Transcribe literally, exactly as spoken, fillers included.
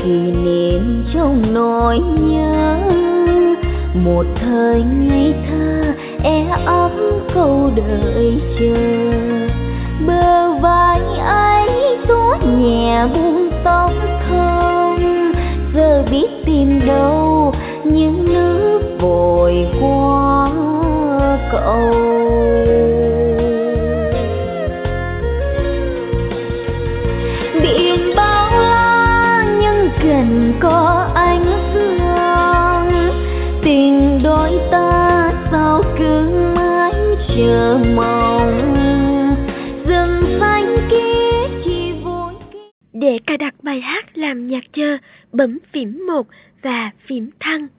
kỷ niệm trong nỗi nhớ, một thời ngây thơ e ấm câu đợi chờ. Bờ vai ấy gió nhẹ buông tóc thơm, giờ biết tìm đâu những nước vội qua cầu. Biển bao la nhưng cần có ánh dương, tình đôi ta sao cứ mãi chờ mong. Rừng xanh kia chỉ vội. Để cài đặt bài hát làm nhạc chờ, bấm phím một và phím thăng.